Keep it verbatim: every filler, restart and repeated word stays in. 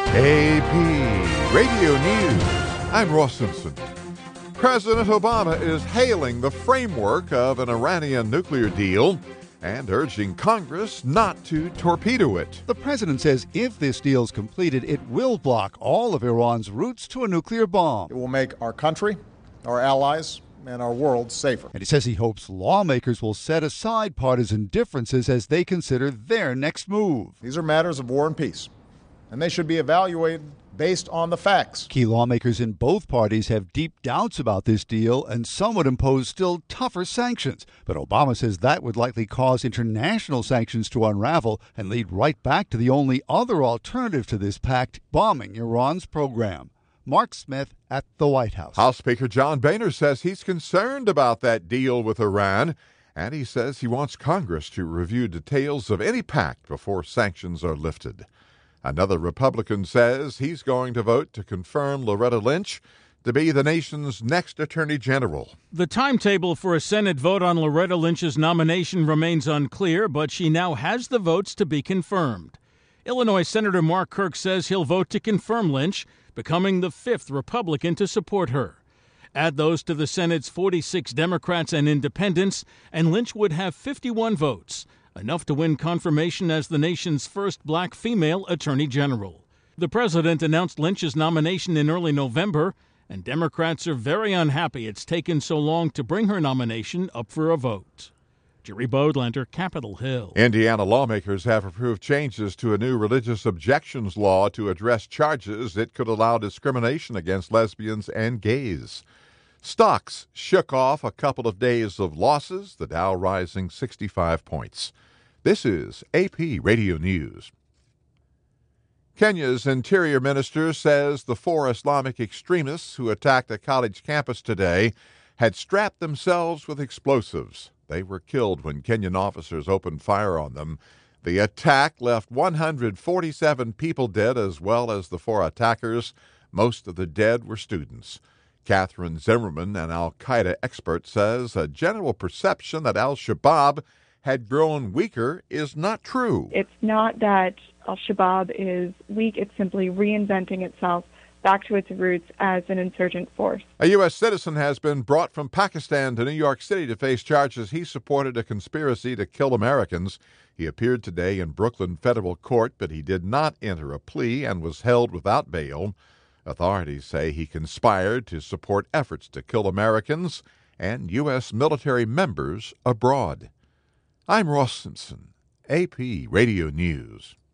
A P Radio News. I'm Ross Simpson. President Obama is hailing the framework of an Iranian nuclear deal and urging Congress not to torpedo it. The president says if this deal is completed, it will block all of Iran's routes to a nuclear bomb. It will make our country, our allies, and our world safer. And he says he hopes lawmakers will set aside partisan differences as they consider their next move. These are matters of war and peace, and they should be evaluated based on the facts. Key lawmakers in both parties have deep doubts about this deal, and some would impose still tougher sanctions. But Obama says that would likely cause international sanctions to unravel and lead right back to the only other alternative to this pact, bombing Iran's program. Mark Smith at the White House. House Speaker John Boehner says he's concerned about that deal with Iran, and he says he wants Congress to review details of any pact before sanctions are lifted. Another Republican says he's going to vote to confirm Loretta Lynch to be the nation's next Attorney General. The timetable for a Senate vote on Loretta Lynch's nomination remains unclear, but she now has the votes to be confirmed. Illinois Senator Mark Kirk says he'll vote to confirm Lynch, becoming the fifth Republican to support her. Add those to the Senate's forty-six Democrats and independents, and Lynch would have fifty-one votes, enough to win confirmation as the nation's first black female attorney general. The president announced Lynch's nomination in early November, and Democrats are very unhappy it's taken so long to bring her nomination up for a vote. Jerry Bodlander, Capitol Hill. Indiana lawmakers have approved changes to a new religious objections law to address charges that could allow discrimination against lesbians and gays. Stocks shook off a couple of days of losses, the Dow rising sixty-five points. This is A P Radio News. Kenya's interior minister says the four Islamic extremists who attacked a college campus today had strapped themselves with explosives. They were killed when Kenyan officers opened fire on them. The attack left one hundred forty-seven people dead, as well as the four attackers. Most of the dead were students. Catherine Zimmerman, an al-Qaeda expert, says a general perception that al-Shabaab had grown weaker is not true. It's not that al-Shabaab is weak. It's simply reinventing itself back to its roots as an insurgent force. A U S citizen has been brought from Pakistan to New York City to face charges he supported a conspiracy to kill Americans. He appeared today in Brooklyn federal court, but he did not enter a plea and was held without bail. Authorities say he conspired to support efforts to kill Americans and U S military members abroad. I'm Ross Simpson, A P Radio News.